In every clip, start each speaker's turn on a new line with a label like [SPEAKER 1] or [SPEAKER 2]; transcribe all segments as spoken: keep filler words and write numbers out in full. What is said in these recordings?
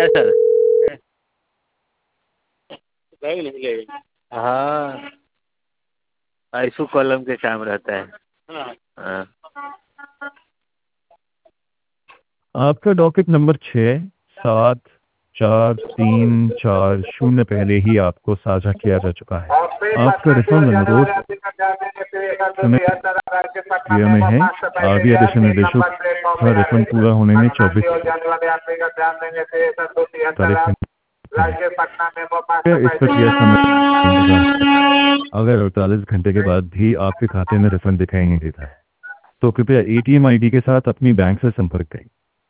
[SPEAKER 1] क्या सर? हाँ, ऐसू कॉलम के काम रहता है। हाँ।
[SPEAKER 2] आपका डॉकेट नंबर छः सात चार तीन चार शून्य पहले ही आपको साझा किया जा चुका है। आपका रिफंड अनुरोध समय प्रक्रिया में है। आरबीआई दिशा निर्देशों का रिफंड पूरा होने में चौबीस तारीख इस प्रक्रिया समय इंतजार। अगर अड़तालीस घंटे के बाद भी आपके खाते में रिफंड दिखाई नहीं देता है तो कृपया एटीएम आईडी के साथ अपनी बैंक से संपर्क करें।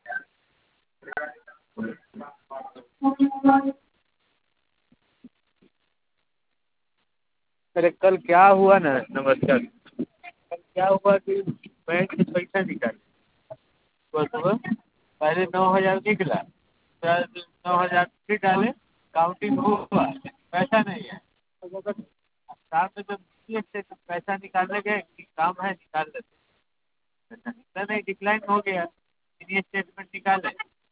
[SPEAKER 1] अरे कल क्या हुआ ना, नमस्कार, कल क्या हुआ कि बैंक से पैसा निकाले सुबह सुबह, पहले नौ हज़ार निकला, फिर नौ हज़ार फिर डाले, काउंटिंग हुआ, पैसा नहीं है। तो अगर शाम में जब से पैसा निकालने गए कि काम है निकाल लेते, पैसा निकला नहीं, डिक्लाइन हो गया। मिनी स्टेटमेंट निकाले,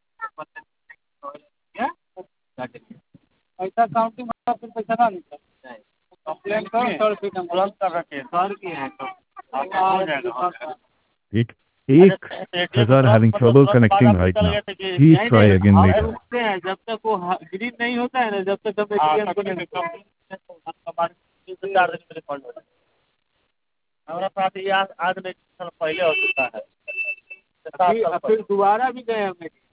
[SPEAKER 1] पैसा काउंटिंग होगा फिर पैसा ना निकला। नहीं, कंप्लेन करो सर, फिर तुरंत कर रखे सर की है तो आपका हो जाएगा।
[SPEAKER 2] एक एक हजार having trouble connecting right now. Please try again later.
[SPEAKER 1] रुकते हैं जब तक वो ग्रीन नहीं होता है ना, जब तक हम एटीएम को नहीं चार दिन में फंड हो जाए। हमारा साथ ये आज नहीं पहले हो चुका है, फिर दोबारा भी गए हमने।